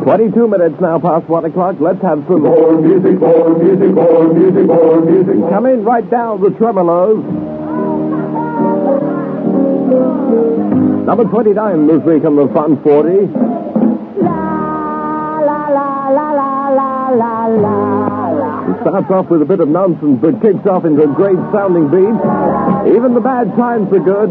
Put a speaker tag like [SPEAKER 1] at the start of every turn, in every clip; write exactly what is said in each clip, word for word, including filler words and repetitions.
[SPEAKER 1] Twenty-two minutes now past one o'clock. Let's have some
[SPEAKER 2] More music, more music, more music, more music.
[SPEAKER 1] Come in right down the tremolos. Number twenty-nine this week on the Fun forty.
[SPEAKER 3] La, la, la, la, la, la, la, la.
[SPEAKER 1] It starts off with a bit of nonsense, but kicks off into a great sounding beat. Even the bad times are good.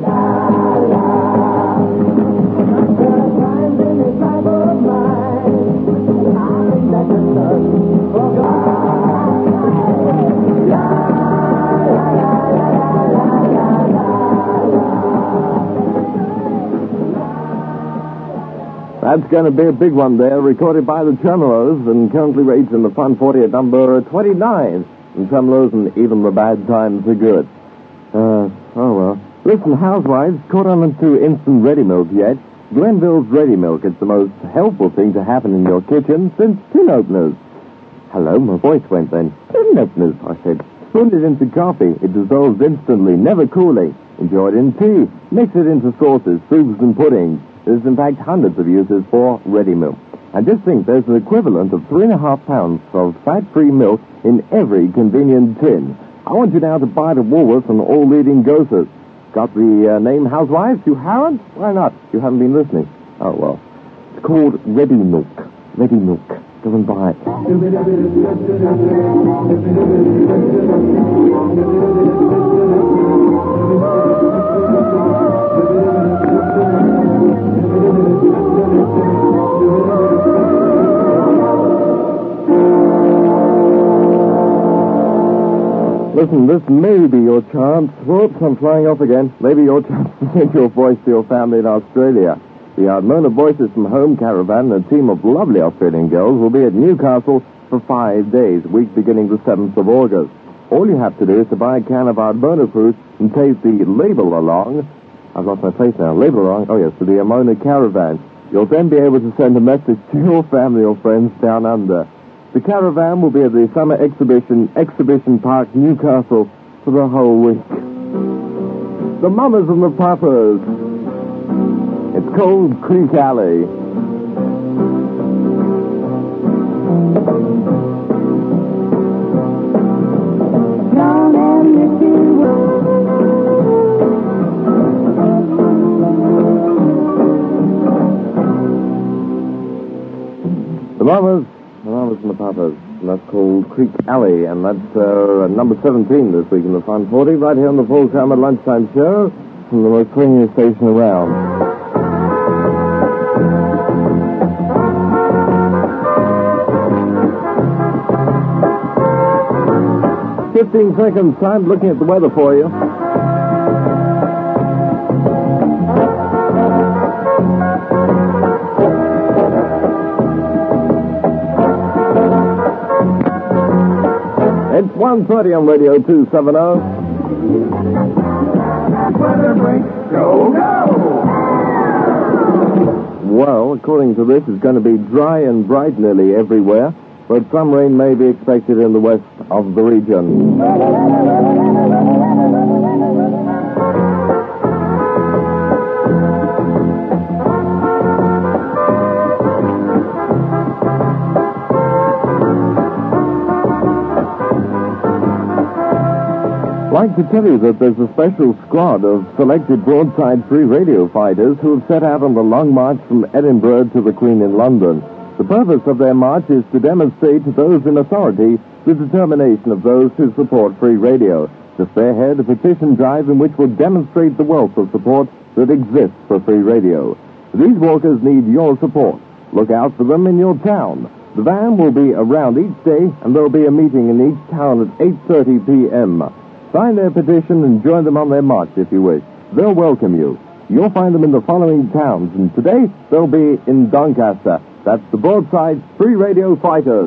[SPEAKER 1] That's going to be a big one there, recorded by the Tremolos, and currently rates in the Fun forty at number twenty-nine. And Tremolos and Even the Bad Times Are Good. Uh, oh well. Listen, housewives, caught on to instant ready milk yet? Glenville's Ready Milk is the most helpful thing to happen in your kitchen since tin openers. Hello, my voice went then. Tin openers, I said. Spoon it into coffee. It dissolves instantly, never cooling. Enjoy it in tea. Mix it into sauces, soups, and puddings. There's, in fact, hundreds of uses for ready milk. And just think, there's an equivalent of three and a half pounds of fat-free milk in every convenient tin. I want you now to buy at Woolworths and all leading grocers. Got the uh, name Housewives? You haven't? Why not? You haven't been listening. Oh, well. It's called Ready Milk. Ready Milk. Go and buy it. Listen, this may be your chance. Whoops, I'm flying off again. Maybe your chance to send your voice to your family in Australia. The Ardmona Voices from Home Caravan and a team of lovely Australian girls will be at Newcastle for five days, week beginning the seventh of August. All you have to do is to buy a can of Ardmona fruit and take the label along. I've lost my place now. Label along, oh yes, to the Ardmona Caravan. You'll then be able to send a message to your family or friends down under. The caravan will be at the summer exhibition, Exhibition Park, Newcastle, for the whole week. The Mamas and the Papas. It's called Creek Alley. The Mamas. The Mamas and the Papas, and that's called Creek Alley, and that's uh, number seventeen this week in the Fun forty, right here on the Full Time at Lunchtime Show, from the most swinging station around. Fifteen seconds time looking at the weather for you. It's one thirty on Radio two seventy.
[SPEAKER 2] Weather break, go, go!
[SPEAKER 1] Well, according to this, it's going to be dry and bright nearly everywhere, but some rain may be expected in the west of the region. I'd like to tell you that there's a special squad of selected broadside free radio fighters who have set out on the long march from Edinburgh to the Queen in London. The purpose of their march is to demonstrate to those in authority the determination of those who support free radio, to spearhead a petition drive in which will demonstrate the wealth of support that exists for free radio. These walkers need your support. Look out for them in your town. The van will be around each day, and there'll be a meeting in each town at eight thirty p.m. Sign their petition and join them on their march if you wish. They'll welcome you. You'll find them in the following towns, and today they'll be in Doncaster. That's the Broadside Free Radio Fighters.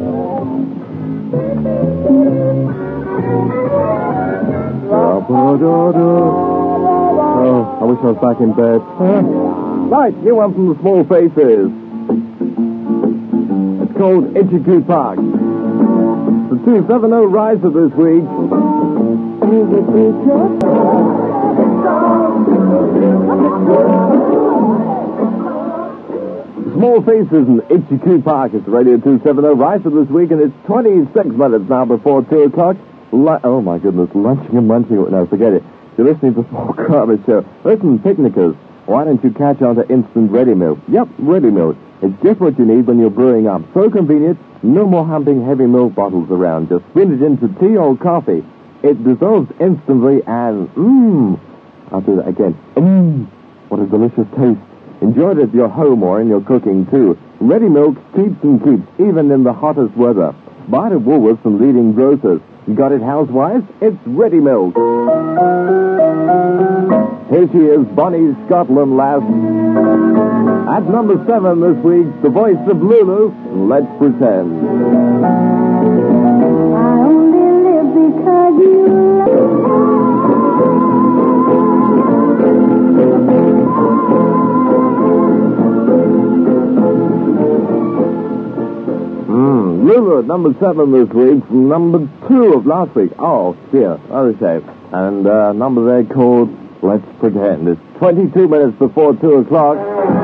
[SPEAKER 1] Oh, I wish I was back in bed. Right, you one from the Small Faces. It's called Itchy Park. The two seventy riser this week. Small Faces in Itchy Coo Park. It's Radio two seventy Riser this week, and it's twenty-six minutes now before two o'clock. Lu- oh, my goodness, lunching and munching. No, forget it. You're listening to Small Carver Show. Listen, picnickers, why don't you catch on to instant ready milk? Yep, ready milk. It's just what you need when you're brewing up. So convenient, no more humping heavy milk bottles around. Just spin it into tea or coffee. It dissolves instantly and, mmm. I'll do that again. Mmm. What a delicious taste. Enjoy it at your home or in your cooking, too. Ready milk keeps and keeps, even in the hottest weather. Buy it at Woolworths and leading grocers. Got it, housewives? It's ready milk. Here she is, Bonnie Scotland Lass. At number seven this week, the voice of Lulu, Let's Pretend.
[SPEAKER 3] I only live because you
[SPEAKER 1] Mm, Lulu at number seven this week, from number two of last week. Oh, dear, what a shame. And uh, number there called Let's Pretend. It's twenty-two minutes before two o'clock.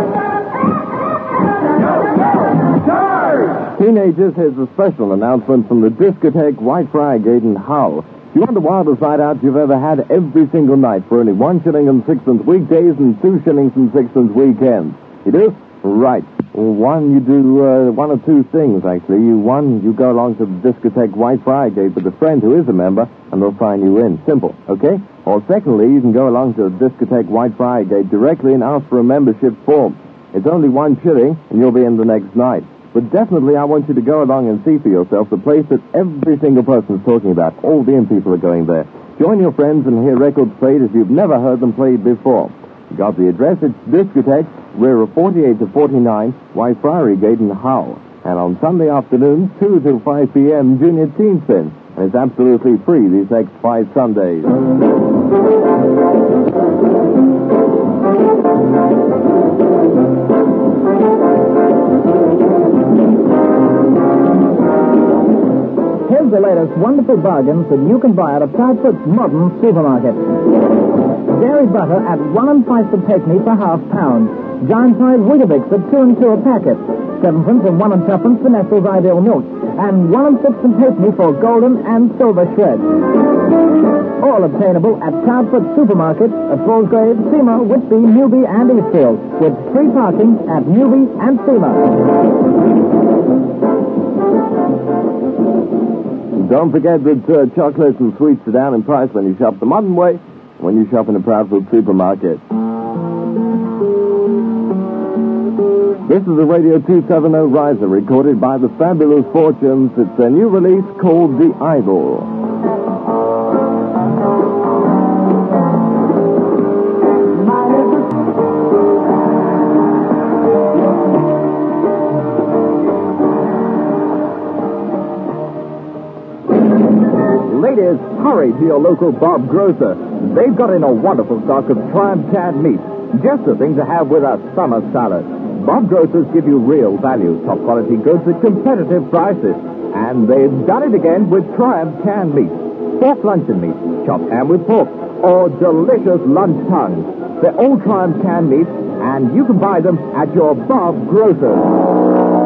[SPEAKER 1] Teenagers, here's a special announcement from the discotheque White Friar Gate in Hull. If you want the wildest night out you've ever had every single night for only one shilling and sixpence weekdays and two shillings and sixpence weekends. You do? Right. One, you do uh, one or two things, actually. You One, you go along to the discotheque White Friar Gate with a friend who is a member, and they'll sign you in. Simple, okay? Or secondly, you can go along to the discotheque White Friar Gate directly and ask for a membership form. It's only one shilling, and you'll be in the next night. But definitely, I want you to go along and see for yourself the place that every single person's talking about. All the in people are going there. Join your friends and hear records played as you've never heard them played before. You got the address? It's Discotheque, rear forty-eight to forty-nine, White Friary Gate in Hull. And on Sunday afternoons, two to five p.m., Junior Teen Spin. And it's absolutely free these next five Sundays.
[SPEAKER 4] Here's the latest wonderful bargains that you can buy at a Proudfoot's modern supermarket. Dairy butter at one and five for Pekney for half pound. Giant size Weetabix at two and two a packet. Sevenpence and one and twopence for Nestle's Ideal Milk. And one and sixpence halfpenny for golden and silver shreds. All obtainable at Proudfoot Supermarket at Fallsgrave, Seymour, Whitby, Newby, and Eastfield, with free parking at Newby and Seymour.
[SPEAKER 1] Don't forget that uh, chocolates and sweets are down in price when you shop the modern way, when you shop in a Proudfoot Supermarket. This is a Radio two seventy Riser, recorded by the Fabulous Fortunes. It's a new release called The Idol.
[SPEAKER 4] Ladies, hurry to your local Bob Grocer. They've got in a wonderful stock of Triumph canned meat. Just the thing to have with a summer salad. Bob Grocers give you real value, top quality goods at competitive prices. And they've done it again with Triumph canned meat. Pork luncheon meat, chopped ham with pork, or delicious lunch tongues. They're all Triumph canned meat, and you can buy them at your Bob Grocers.